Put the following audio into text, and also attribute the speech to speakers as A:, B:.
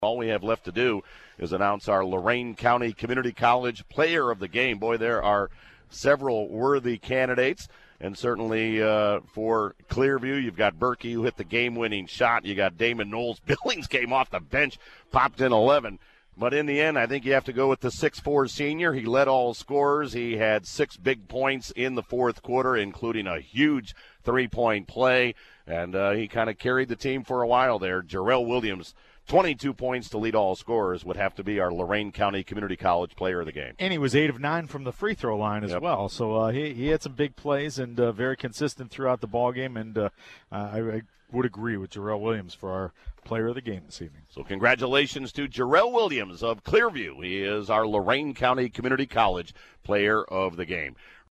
A: All we have left to do is announce our Lorain County Community College Player of the Game. Boy, there are several worthy candidates. And certainly for Clearview, you've got Berkey, who hit the game-winning shot. You got Damon Knowles. Billings came off the bench, popped in 11. But in the end, I think you have to go with the 6'4 senior. He led all scorers. He had 6 big points in the fourth quarter, including a huge three-point play. And he kind of carried the team for a while there. Jarrell Williams, 22 points to lead all scorers, would have to be our Lorain County Community College Player of the Game.
B: And he was 8 of 9 from the free throw line as well. So he had some big plays and very consistent throughout the ballgame. And I would agree with Jarrell Williams for our Player of the Game this evening.
A: So congratulations to Jarrell Williams of Clearview. He is our Lorain County Community College Player of the Game.